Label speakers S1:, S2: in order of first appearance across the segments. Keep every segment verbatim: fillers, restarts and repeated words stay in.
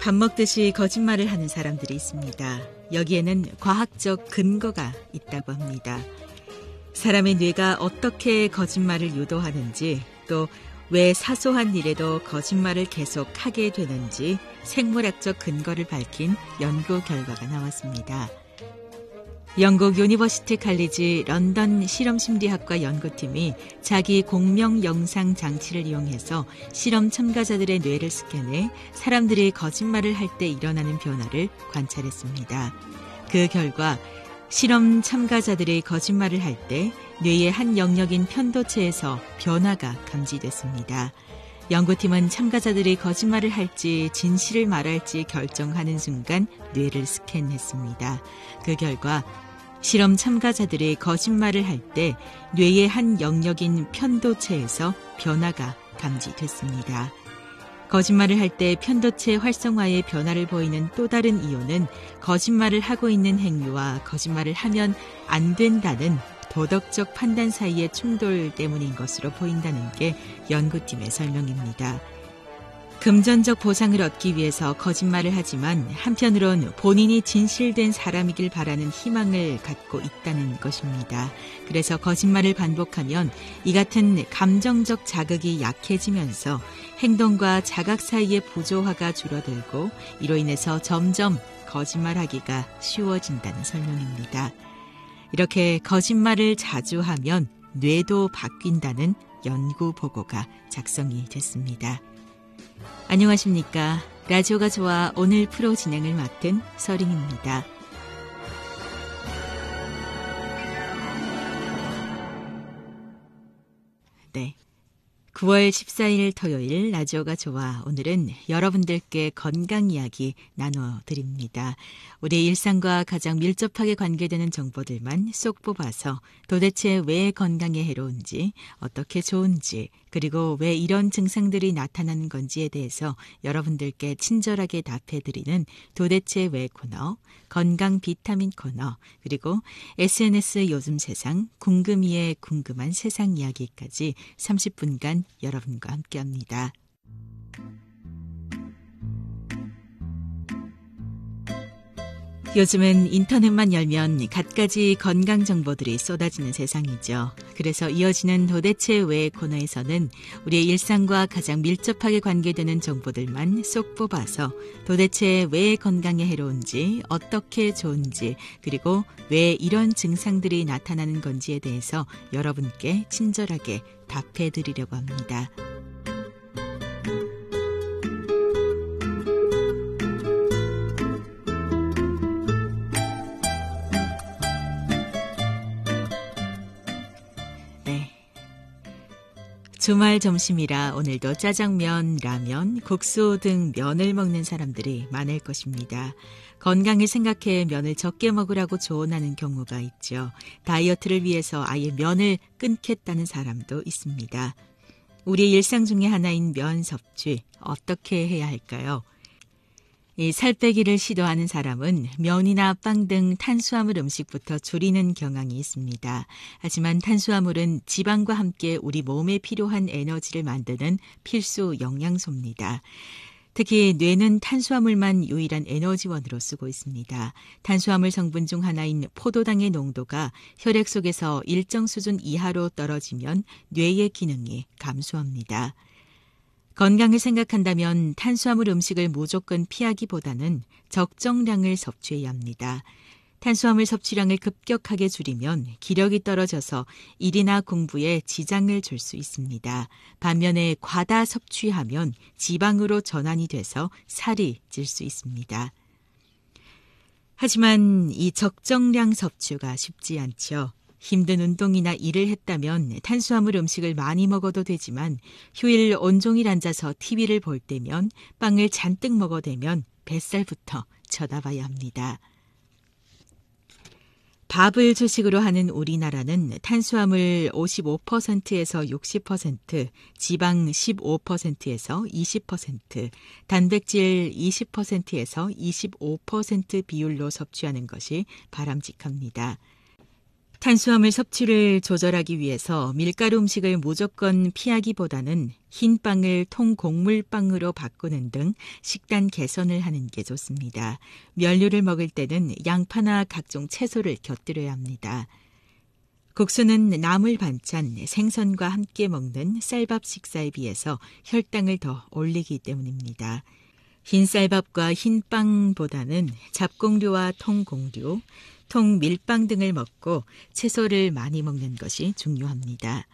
S1: 밥 먹듯이 거짓말을 하는 사람들이 있습니다. 여기에는 과학적 근거가 있다고 합니다. 사람의 뇌가 어떻게 거짓말을 유도하는지, 또 왜 사소한 일에도 거짓말을 계속 하게 되는지 생물학적 근거를 밝힌 연구 결과가 나왔습니다. 영국 유니버시티 칼리지 런던 실험심리학과 연구팀이 자기 공명 영상 장치를 이용해서 실험 참가자들의 뇌를 스캔해 사람들이 거짓말을 할 때 일어나는 변화를 관찰했습니다. 그 결과 실험 참가자들이 거짓말을 할 때 뇌의 한 영역인 편도체에서 변화가 감지됐습니다. 연구팀은 참가자들이 거짓말을 할지 진실을 말할지 결정하는 순간 뇌를 스캔했습니다. 그 결과 실험 참가자들이 거짓말을 할 때 뇌의 한 영역인 편도체에서 변화가 감지됐습니다. 거짓말을 할 때 편도체 활성화의 변화를 보이는 또 다른 이유는 거짓말을 하고 있는 행위와 거짓말을 하면 안 된다는 도덕적 판단 사이의 충돌 때문인 것으로 보인다는 게 연구팀의 설명입니다. 금전적 보상을 얻기 위해서 거짓말을 하지만 한편으론 본인이 진실된 사람이길 바라는 희망을 갖고 있다는 것입니다. 그래서 거짓말을 반복하면 이 같은 감정적 자극이 약해지면서 행동과 자각 사이의 부조화가 줄어들고 이로 인해서 점점 거짓말하기가 쉬워진다는 설명입니다. 이렇게 거짓말을 자주 하면 뇌도 바뀐다는 연구 보고가 작성이 됐습니다. 안녕하십니까. 라디오가 좋아 오늘 프로 진행을 맡은 서린입니다. 네. 구월 십사일 토요일 라디오가 좋아 오늘은 여러분들께 건강 이야기 나눠드립니다. 우리 일상과 가장 밀접하게 관계되는 정보들만 쏙 뽑아서 도대체 왜 건강에 해로운지, 어떻게 좋은지, 그리고 왜 이런 증상들이 나타나는 건지에 대해서 여러분들께 친절하게 답해드리는 도대체 왜 코너, 건강 비타민 코너, 그리고 에스엔에스 요즘 세상, 궁금이의 궁금한 세상 이야기까지 삼십 분간 여러분과 함께합니다. 요즘은 인터넷만 열면 갖가지 건강 정보들이 쏟아지는 세상이죠. 그래서 이어지는 도대체 왜 코너에서는 우리의 일상과 가장 밀접하게 관계되는 정보들만 쏙 뽑아서 도대체 왜 건강에 해로운지, 어떻게 좋은지, 그리고 왜 이런 증상들이 나타나는 건지에 대해서 여러분께 친절하게 답해 드리려고 합니다. 주말 점심이라 오늘도 짜장면, 라면, 국수 등 면을 먹는 사람들이 많을 것입니다. 건강을 생각해 면을 적게 먹으라고 조언하는 경우가 있죠. 다이어트를 위해서 아예 면을 끊겠다는 사람도 있습니다. 우리의 일상 중에 하나인 면 섭취, 어떻게 해야 할까요? 이 살 빼기를 시도하는 사람은 면이나 빵 등 탄수화물 음식부터 줄이는 경향이 있습니다. 하지만 탄수화물은 지방과 함께 우리 몸에 필요한 에너지를 만드는 필수 영양소입니다. 특히 뇌는 탄수화물만 유일한 에너지원으로 쓰고 있습니다. 탄수화물 성분 중 하나인 포도당의 농도가 혈액 속에서 일정 수준 이하로 떨어지면 뇌의 기능이 감소합니다. 건강을 생각한다면 탄수화물 음식을 무조건 피하기보다는 적정량을 섭취해야 합니다. 탄수화물 섭취량을 급격하게 줄이면 기력이 떨어져서 일이나 공부에 지장을 줄 수 있습니다. 반면에 과다 섭취하면 지방으로 전환이 돼서 살이 찔 수 있습니다. 하지만 이 적정량 섭취가 쉽지 않죠. 힘든 운동이나 일을 했다면 탄수화물 음식을 많이 먹어도 되지만 휴일 온종일 앉아서 티비를 볼 때면 빵을 잔뜩 먹어대면 뱃살부터 쳐다봐야 합니다. 밥을 주식으로 하는 우리나라는 탄수화물 오십오 퍼센트에서 육십 퍼센트, 지방 십오 퍼센트에서 이십 퍼센트, 단백질 이십 퍼센트에서 이십오 퍼센트 비율로 섭취하는 것이 바람직합니다. 탄수화물 섭취를 조절하기 위해서 밀가루 음식을 무조건 피하기보다는 흰 빵을 통곡물빵으로 바꾸는 등 식단 개선을 하는 게 좋습니다. 면류를 먹을 때는 양파나 각종 채소를 곁들여야 합니다. 국수는 나물 반찬, 생선과 함께 먹는 쌀밥 식사에 비해서 혈당을 더 올리기 때문입니다. 흰 쌀밥과 흰 빵보다는 잡곡류와 통곡류, 통밀빵 등을 먹고 채소를 많이 먹는 것이 중요합니다.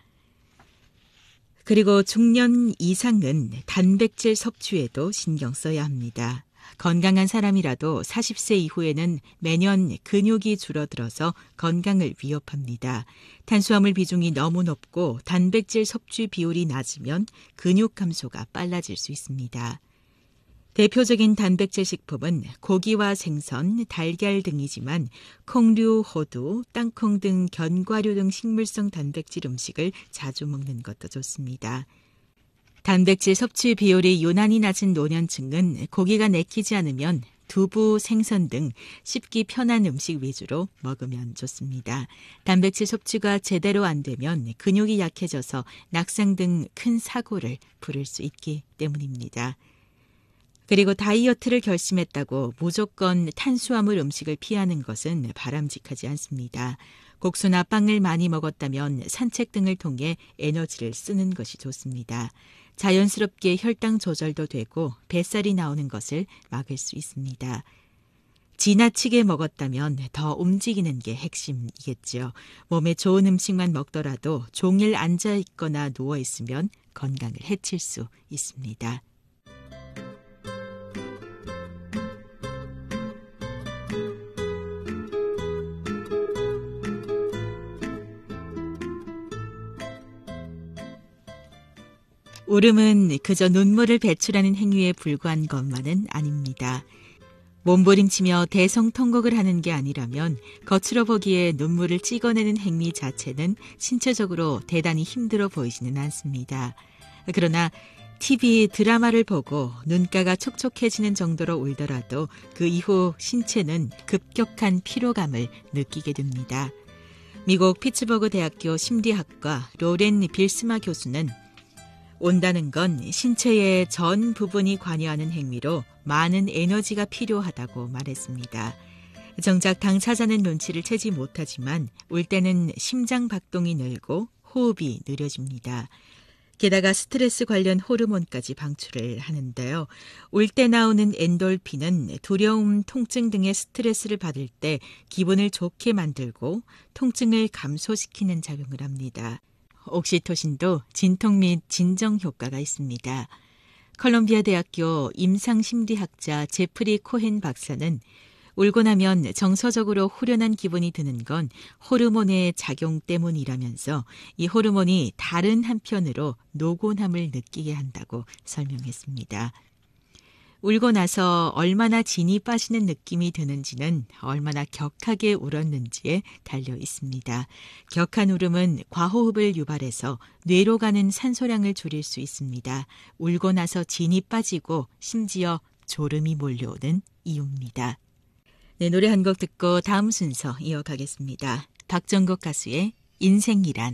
S1: 그리고 중년 이상은 단백질 섭취에도 신경 써야 합니다. 건강한 사람이라도 사십 세 이후에는 매년 근육이 줄어들어서 건강을 위협합니다. 탄수화물 비중이 너무 높고 단백질 섭취 비율이 낮으면 근육 감소가 빨라질 수 있습니다. 대표적인 단백질 식품은 고기와 생선, 달걀 등이지만 콩류, 호두, 땅콩 등 견과류 등 식물성 단백질 음식을 자주 먹는 것도 좋습니다. 단백질 섭취 비율이 유난히 낮은 노년층은 고기가 내키지 않으면 두부, 생선 등 씹기 편한 음식 위주로 먹으면 좋습니다. 단백질 섭취가 제대로 안 되면 근육이 약해져서 낙상 등 큰 사고를 부를 수 있기 때문입니다. 그리고 다이어트를 결심했다고 무조건 탄수화물 음식을 피하는 것은 바람직하지 않습니다. 곡수나 빵을 많이 먹었다면 산책 등을 통해 에너지를 쓰는 것이 좋습니다. 자연스럽게 혈당 조절도 되고 뱃살이 나오는 것을 막을 수 있습니다. 지나치게 먹었다면 더 움직이는 게 핵심이겠죠. 몸에 좋은 음식만 먹더라도 종일 앉아 있거나 누워 있으면 건강을 해칠 수 있습니다. 울음은 그저 눈물을 배출하는 행위에 불과한 것만은 아닙니다. 몸부림치며 대성통곡을 하는 게 아니라면 겉으로 보기에 눈물을 찍어내는 행위 자체는 신체적으로 대단히 힘들어 보이지는 않습니다. 그러나 티비 드라마를 보고 눈가가 촉촉해지는 정도로 울더라도 그 이후 신체는 급격한 피로감을 느끼게 됩니다. 미국 피츠버그 대학교 심리학과 로렌 빌스마 교수는 온다는 건 신체의 전 부분이 관여하는 행위로 많은 에너지가 필요하다고 말했습니다. 정작 당사자는 눈치를 채지 못하지만 울 때는 심장 박동이 늘고 호흡이 느려집니다. 게다가 스트레스 관련 호르몬까지 방출을 하는데요. 울 때 나오는 엔돌핀은 두려움, 통증 등의 스트레스를 받을 때 기분을 좋게 만들고 통증을 감소시키는 작용을 합니다. 옥시토신도 진통 및 진정 효과가 있습니다. 컬럼비아 대학교 임상심리학자 제프리 코헨 박사는 울고 나면 정서적으로 후련한 기분이 드는 건 호르몬의 작용 때문이라면서 이 호르몬이 다른 한편으로 노곤함을 느끼게 한다고 설명했습니다. 울고 나서 얼마나 진이 빠지는 느낌이 드는지는 얼마나 격하게 울었는지에 달려 있습니다. 격한 울음은 과호흡을 유발해서 뇌로 가는 산소량을 줄일 수 있습니다. 울고 나서 진이 빠지고 심지어 졸음이 몰려오는 이유입니다. 네, 노래 한 곡 듣고 다음 순서 이어가겠습니다. 박정국 가수의 인생이란.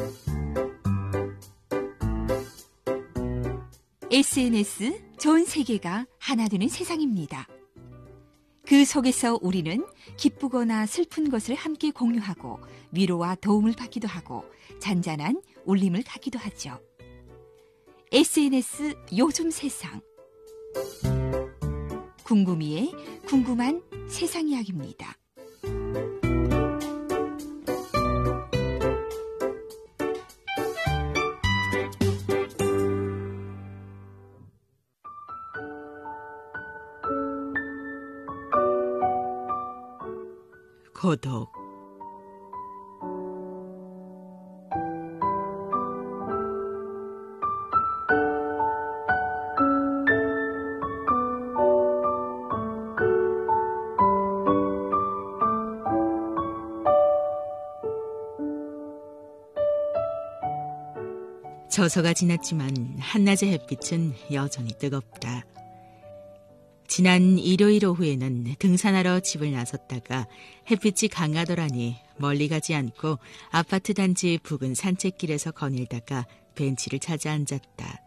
S2: 에스엔에스 전 세계가 하나 되는 세상입니다. 그 속에서 우리는 기쁘거나 슬픈 것을 함께 공유하고 위로와 도움을 받기도 하고 잔잔한 울림을 갖기도 하죠. 에스엔에스 요즘 세상. 궁금이의 궁금한 세상 이야기입니다.
S1: 고독. 저서가 지났지만 한낮의 햇빛은 여전히 뜨겁다. 지난 일요일 오후에는 등산하러 집을 나섰다가 햇빛이 강하더라니 멀리 가지 않고 아파트 단지 부근 산책길에서 거닐다가 벤치를 찾아 앉았다.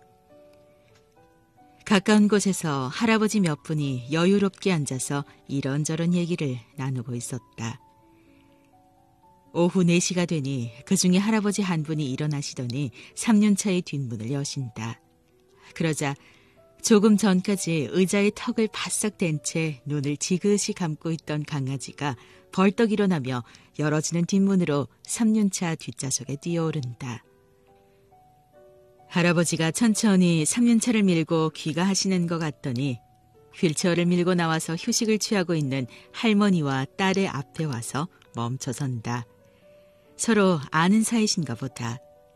S1: 가까운 곳에서 할아버지 몇 분이 여유롭게 앉아서 이런저런 얘기를 나누고 있었다. 오후 네 시가 되니 그중에 할아버지 한 분이 일어나시더니 삼륜차의 뒷문을 여신다. 그러자 조금 전까지 의자의 턱을 바싹 댄 채 눈을 지그시 감고 있던 강아지가 벌떡 일어나며 열어지는 뒷문으로 삼륜차 뒷좌석에 뛰어오른다. 할아버지가 천천히 삼륜차를 밀고 귀가하시는 것 같더니 휠체어를 밀고 나와서 휴식을 취하고 있는 할머니와 딸의 앞에 와서 멈춰선다. 서로 아는 사이신가 보다.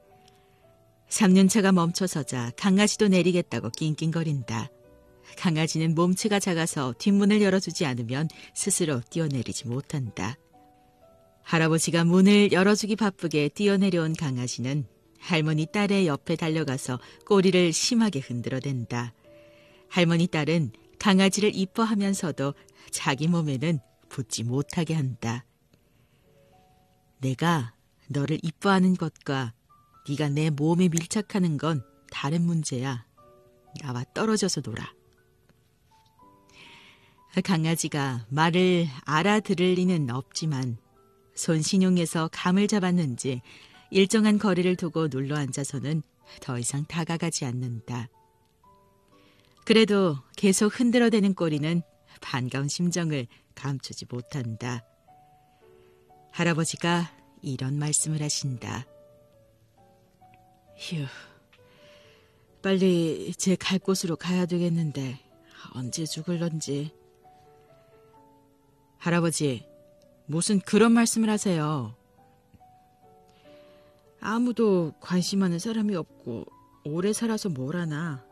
S1: 삼륜차가 멈춰서자 강아지도 내리겠다고 낑낑거린다. 강아지는 몸체가 작아서 뒷문을 열어주지 않으면 스스로 뛰어내리지 못한다. 할아버지가 문을 열어주기 바쁘게 뛰어내려온 강아지는 할머니 딸의 옆에 달려가서 꼬리를 심하게 흔들어댄다. 할머니 딸은 강아지를 이뻐하면서도 자기 몸에는 붙지 못하게 한다. 내가 너를 이뻐하는 것과 네가 내 몸에 밀착하는 건 다른 문제야. 나와 떨어져서 놀아. 강아지가 말을 알아들을 리는 없지만 손신용에서 감을 잡았는지 일정한 거리를 두고 눌러앉아서는 더 이상 다가가지 않는다. 그래도 계속 흔들어대는 꼬리는 반가운 심정을 감추지 못한다. 할아버지가 이런 말씀을 하신다. 휴, 빨리 제 갈 곳으로 가야 되겠는데 언제 죽을런지. 할아버지, 무슨 그런 말씀을 하세요. 아무도 관심하는 사람이 없고 오래 살아서 뭘 하나.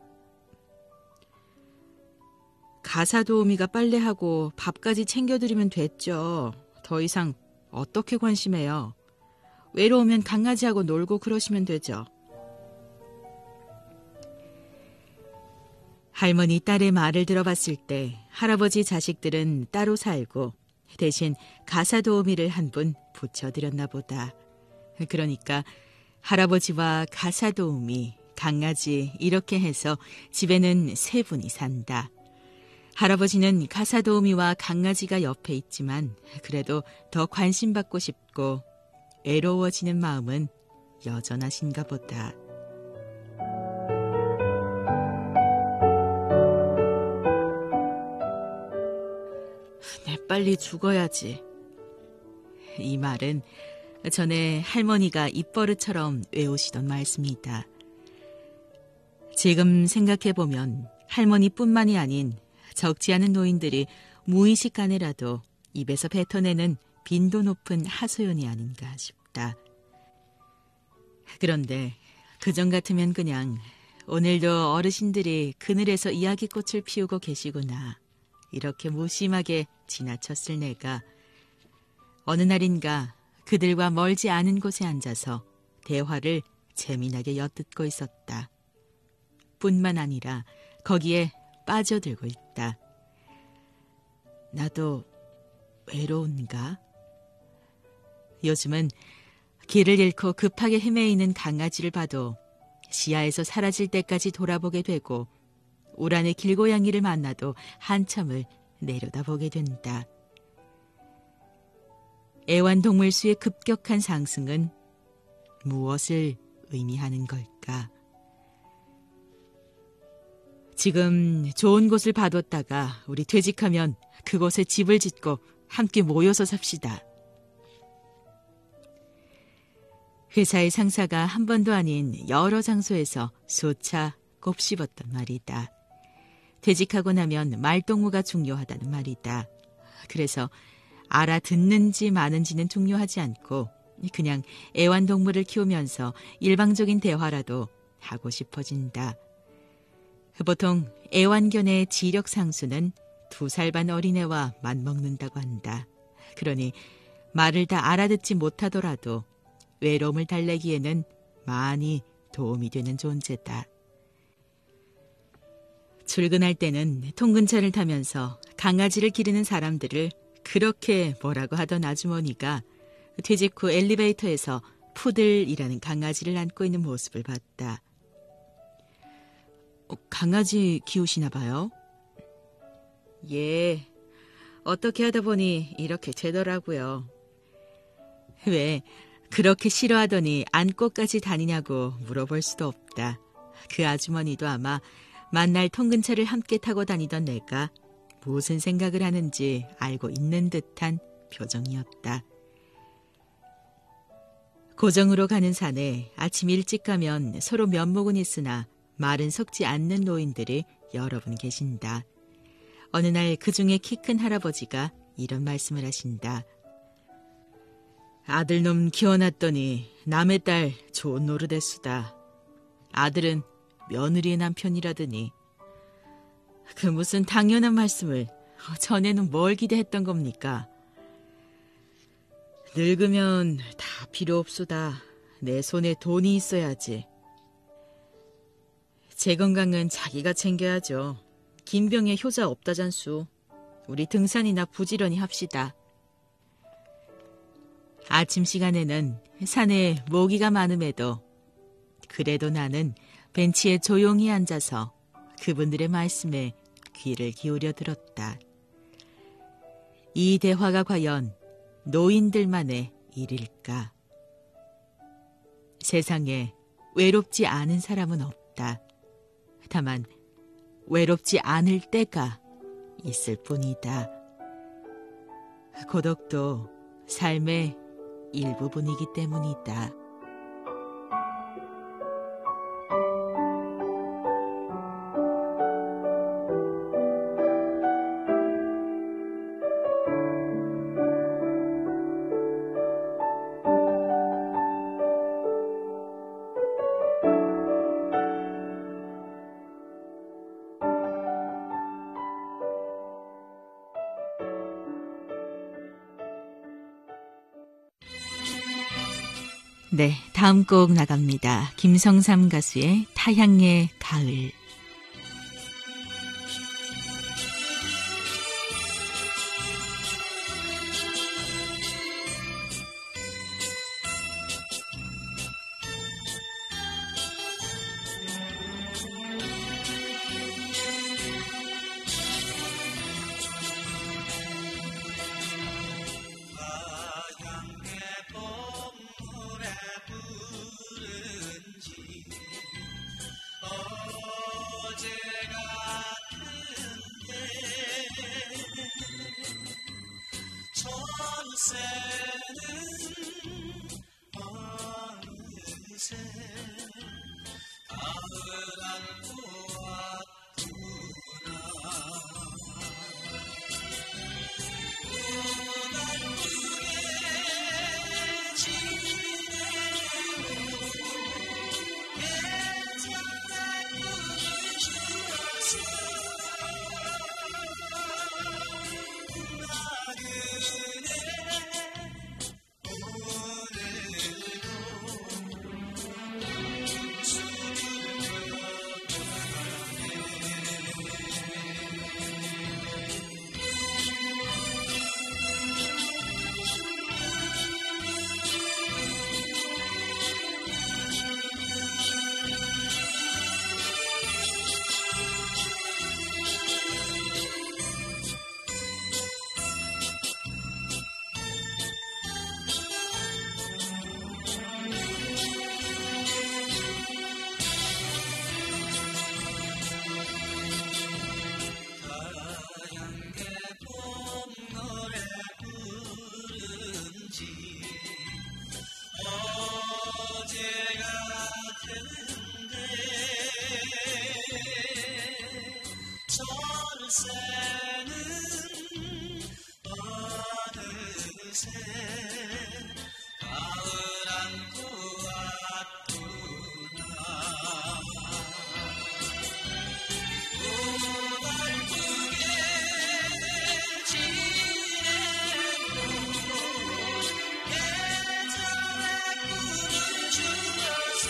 S1: 가사도우미가 빨래하고 밥까지 챙겨드리면 됐죠. 더 이상 어떻게 관심해요. 외로우면 강아지하고 놀고 그러시면 되죠. 할머니 딸의 말을 들어봤을 때 할아버지 자식들은 따로 살고 대신 가사도우미를 한 분 붙여드렸나 보다. 그러니까 할아버지와 가사도우미, 강아지 이렇게 해서 집에는 세 분이 산다. 할아버지는 가사도우미와 강아지가 옆에 있지만 그래도 더 관심받고 싶고 외로워지는 마음은 여전하신가 보다. 내 빨리 죽어야지. 이 말은 전에 할머니가 입버릇처럼 외우시던 말씀이다. 지금 생각해보면 할머니뿐만이 아닌 적지 않은 노인들이 무의식간에라도 입에서 뱉어내는 빈도 높은 하소연이 아닌가 싶다. 그런데 그전 같으면 그냥 오늘도 어르신들이 그늘에서 이야기꽃을 피우고 계시구나 이렇게 무심하게 지나쳤을 내가 어느 날인가 그들과 멀지 않은 곳에 앉아서 대화를 재미나게 엿듣고 있었다. 뿐만 아니라 거기에 빠져들고 있다. 나도 외로운가? 요즘은 길을 잃고 급하게 헤매이는 강아지를 봐도 시야에서 사라질 때까지 돌아보게 되고 우란의 길고양이를 만나도 한참을 내려다보게 된다. 애완동물 수의 급격한 상승은 무엇을 의미하는 걸까? 지금 좋은 곳을 봐뒀다가 우리 퇴직하면 그곳에 집을 짓고 함께 모여서 삽시다. 회사의 상사가 한 번도 아닌 여러 장소에서 수차 곱씹었던 말이다. 퇴직하고 나면 말동무가 중요하다는 말이다. 그래서 알아듣는지 마는지는 중요하지 않고 그냥 애완동물을 키우면서 일방적인 대화라도 하고 싶어진다. 보통 애완견의 지력 상수는 두 살 반 어린애와 맞먹는다고 한다. 그러니 말을 다 알아듣지 못하더라도 외로움을 달래기에는 많이 도움이 되는 존재다. 출근할 때는 통근차를 타면서 강아지를 기르는 사람들을 그렇게 뭐라고 하던 아주머니가 퇴직 후 엘리베이터에서 푸들이라는 강아지를 안고 있는 모습을 봤다. 어, 강아지 키우시나 봐요? 예, 어떻게 하다 보니 이렇게 되더라고요. 왜 그렇게 싫어하더니 안고까지 다니냐고 물어볼 수도 없다. 그 아주머니도 아마 만날 통근차를 함께 타고 다니던 내가 무슨 생각을 하는지 알고 있는 듯한 표정이었다. 고정으로 가는 산에 아침 일찍 가면 서로 면목은 있으나 말은 섞지 않는 노인들이 여러 분 계신다. 어느 날 그중에 키 큰 할아버지가 이런 말씀을 하신다. 아들놈 키워놨더니 남의 딸 좋은 노릇했수다. 아들은 며느리의 남편이라더니 그 무슨 당연한 말씀을 전에는 뭘 기대했던 겁니까? 늙으면 다 필요 없수다. 내 손에 돈이 있어야지. 제 건강은 자기가 챙겨야죠. 긴 병에 효자 없다잔수. 우리 등산이나 부지런히 합시다. 아침 시간에는 산에 모기가 많음에도 그래도 나는 벤치에 조용히 앉아서 그분들의 말씀에 귀를 기울여 들었다. 이 대화가 과연 노인들만의 일일까? 세상에 외롭지 않은 사람은 없다. 다만 외롭지 않을 때가 있을 뿐이다. 고독도 삶의 일부분이기 때문이다. 네, 다음 곡 나갑니다. 김성삼 가수의 타향의 가을.
S3: 어느새 가을 안고 왔구나. 고달프게 지내고 예전의 꿈을 주면서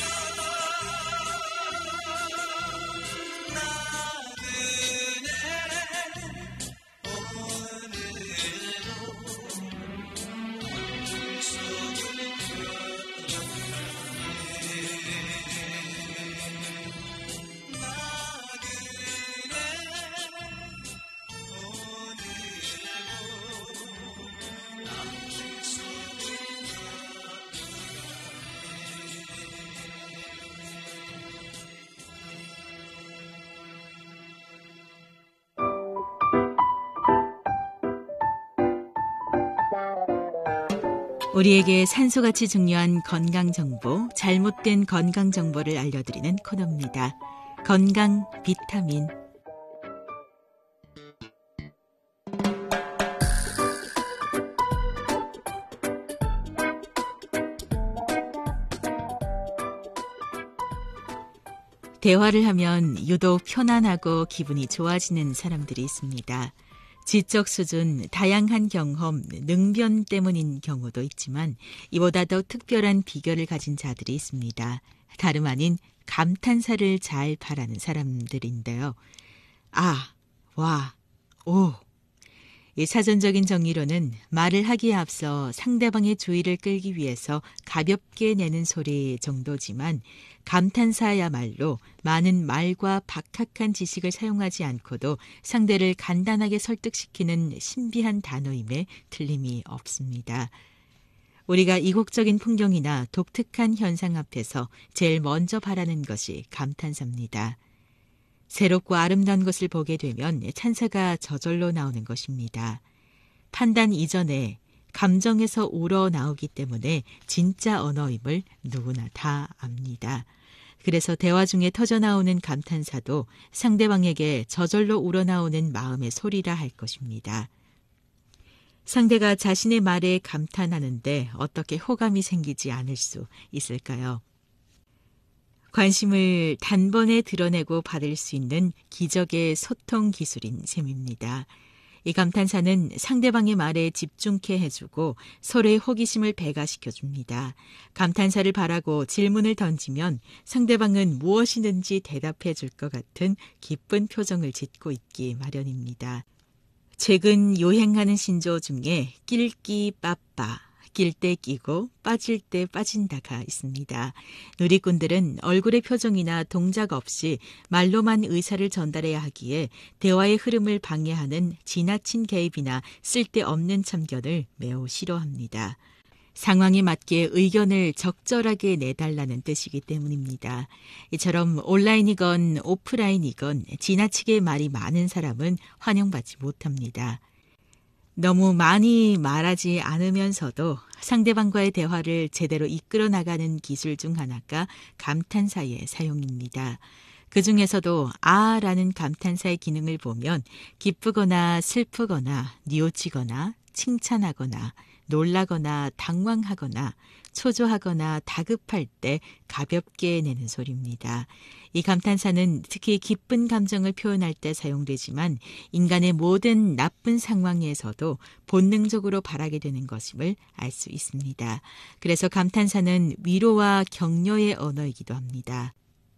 S1: 우리에게 산소같이 중요한 건강정보, 잘못된 건강정보를 알려드리는 코너입니다. 건강 비타민. 대화를 하면 유독 편안하고 기분이 좋아지는 사람들이 있습니다. 지적 수준, 다양한 경험, 능변 때문인 경우도 있지만 이보다 더 특별한 비결을 가진 자들이 있습니다. 다름 아닌 감탄사를 잘 바라는 사람들인데요. 아, 와, 오. 이 사전적인 정의로는 말을 하기에 앞서 상대방의 주의를 끌기 위해서 가볍게 내는 소리 정도지만 감탄사야말로 많은 말과 박학한 지식을 사용하지 않고도 상대를 간단하게 설득시키는 신비한 단어임에 틀림이 없습니다. 우리가 이국적인 풍경이나 독특한 현상 앞에서 제일 먼저 바라는 것이 감탄사입니다. 새롭고 아름다운 것을 보게 되면 찬사가 저절로 나오는 것입니다. 판단 이전에 감정에서 우러나오기 때문에 진짜 언어임을 누구나 다 압니다. 그래서 대화 중에 터져나오는 감탄사도 상대방에게 저절로 우러나오는 마음의 소리라 할 것입니다. 상대가 자신의 말에 감탄하는데 어떻게 호감이 생기지 않을 수 있을까요? 관심을 단번에 드러내고 받을 수 있는 기적의 소통 기술인 셈입니다. 이 감탄사는 상대방의 말에 집중케 해주고 서로의 호기심을 배가시켜줍니다. 감탄사를 바라고 질문을 던지면 상대방은 무엇이든지 대답해 줄 것 같은 기쁜 표정을 짓고 있기 마련입니다. 최근 유행하는 신조어 중에 낄끼 빠빠, 낄 때 끼고 빠질 때 빠진다가 있습니다. 누리꾼들은 얼굴의 표정이나 동작 없이 말로만 의사를 전달해야 하기에 대화의 흐름을 방해하는 지나친 개입이나 쓸데없는 참견을 매우 싫어합니다. 상황에 맞게 의견을 적절하게 내달라는 뜻이기 때문입니다. 이처럼 온라인이건 오프라인이건 지나치게 말이 많은 사람은 환영받지 못합니다. 너무 많이 말하지 않으면서도 상대방과의 대화를 제대로 이끌어 나가는 기술 중 하나가 감탄사의 사용입니다. 그 중에서도 아라는 감탄사의 기능을 보면 기쁘거나 슬프거나 뉘우치거나 칭찬하거나 놀라거나 당황하거나 초조하거나 다급할 때 가볍게 내는 소리입니다. 이 감탄사는 특히 기쁜 감정을 표현할 때 사용되지만 인간의 모든 나쁜 상황에서도 본능적으로 바라게 되는 것임을 알 수 있습니다. 그래서 감탄사는 위로와 격려의 언어이기도 합니다.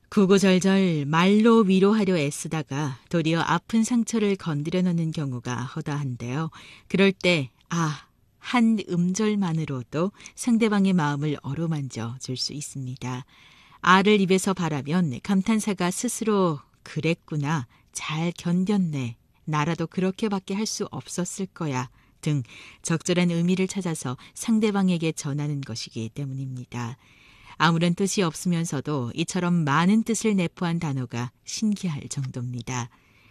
S1: 구구절절 말로 위로하려 애쓰다가 도리어 아픈 상처를 건드려 놓는 경우가 허다한데요. 그럴 때 아, 한 음절만으로도 상대방의 마음을 어루만져 줄 수 있습니다. 아를 입에서 바라면 감탄사가 스스로 그랬구나, 잘 견뎠네, 나라도 그렇게밖에 할 수 없었을 거야 등 적절한 의미를 찾아서 상대방에게 전하는 것이기 때문입니다. 아무런 뜻이 없으면서도 이처럼 많은 뜻을 내포한 단어가 신기할 정도입니다.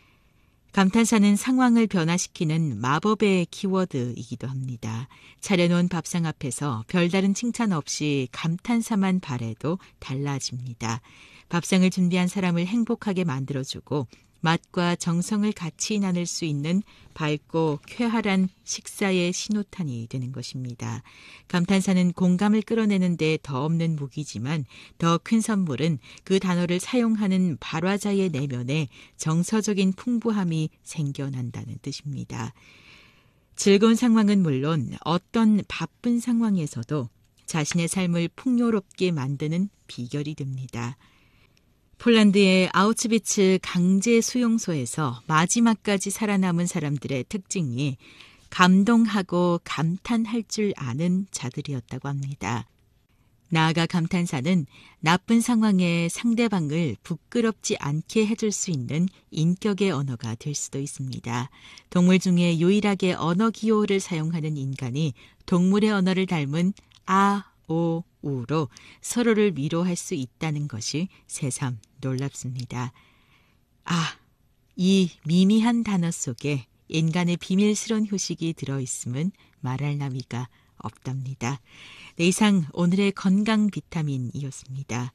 S1: 감탄사는 상황을 변화시키는 마법의 키워드이기도 합니다. 차려놓은 밥상 앞에서 별다른 칭찬 없이 감탄사만 바래도 달라집니다. 밥상을 준비한 사람을 행복하게 만들어주고 맛과 정성을 같이 나눌 수 있는 밝고 쾌활한 식사의 신호탄이 되는 것입니다. 감탄사는 공감을 끌어내는 데 더 없는 무기지만 더 큰 선물은 그 단어를 사용하는 발화자의 내면에 정서적인 풍부함이 생겨난다는 뜻입니다. 즐거운 상황은 물론 어떤 바쁜 상황에서도 자신의 삶을 풍요롭게 만드는 비결이 됩니다. 폴란드의 아우츠비츠 강제 수용소에서 마지막까지 살아남은 사람들의 특징이 감동하고 감탄할 줄 아는 자들이었다고 합니다. 나아가 감탄사는 나쁜 상황에 상대방을 부끄럽지 않게 해줄 수 있는 인격의 언어가 될 수도 있습니다. 동물 중에 유일하게 언어 기호를 사용하는 인간이 동물의 언어를 닮은 아, 오, 우로 서로를 위로할 수 있다는 것이 새삼 놀랍습니다. 아, 이 미미한 단어 속에 인간의 비밀스러운 휴식이 들어있음은 말할 나위가 없답니다. 네, 이상 오늘의 건강 비타민이었습니다.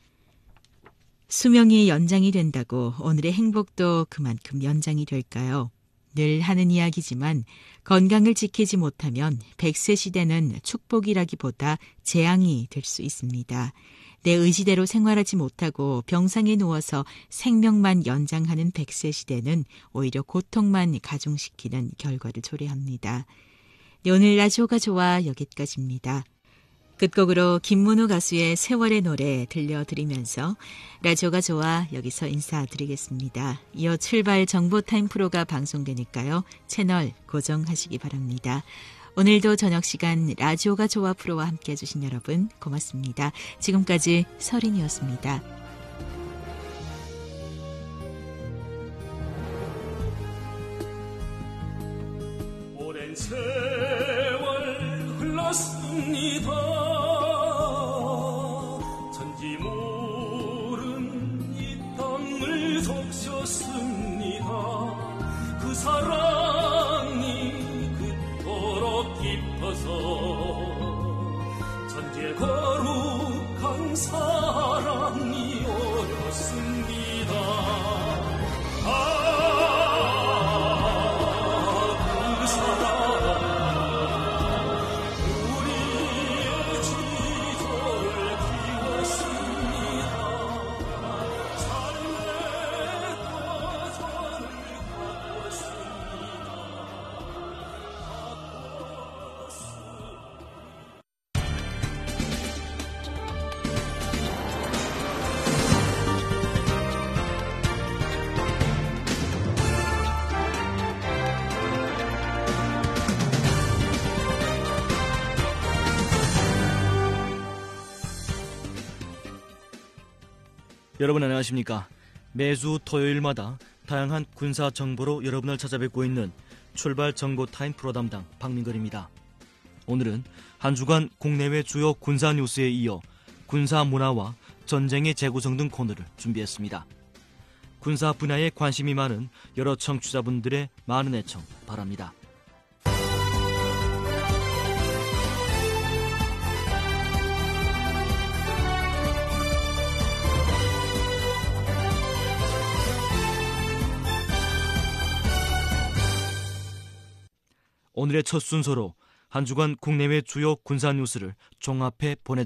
S1: 수명이 연장이 된다고 오늘의 행복도 그만큼 연장이 될까요? 늘 하는 이야기지만 건강을 지키지 못하면 백 세 시대는 축복이라기보다 재앙이 될 수 있습니다. 내 의지대로 생활하지 못하고 병상에 누워서 생명만 연장하는 백 세 시대는 오히려 고통만 가중시키는 결과를 초래합니다. 네, 오늘 라디오가 좋아 여기까지입니다. 끝곡으로 김문우 가수의 세월의 노래 들려드리면서 라디오가 좋아 여기서 인사드리겠습니다. 이어 출발 정보타임 프로가 방송되니까요. 채널 고정하시기 바랍니다. 오늘도 저녁 시간 라디오가 좋아 프로와 함께 해주신 여러분 고맙습니다. 지금까지 서린이었습니다.
S3: 오랜 세월 흘렀습니다. 전지 모른 이 땅을 적셨습니다. 그 사랑이 그토록 깊어서 전지의 거룩한 사랑이 어렸습니다. 아,
S4: 여러분 안녕하십니까? 매주 토요일마다 다양한 군사 정보로 여러분을 찾아뵙고 있는 출발 정보 타임 프로 담당 박민걸입니다. 오늘은 한 주간 국내외 주요 군사 뉴스에 이어 군사 문화와 전쟁의 재구성 등 코너를 준비했습니다. 군사 분야에 관심이 많은 여러 청취자분들의 많은 애청 바랍니다. 오늘의 첫 순서로 한 주간 국내외 주요 군사 뉴스를 종합해 보내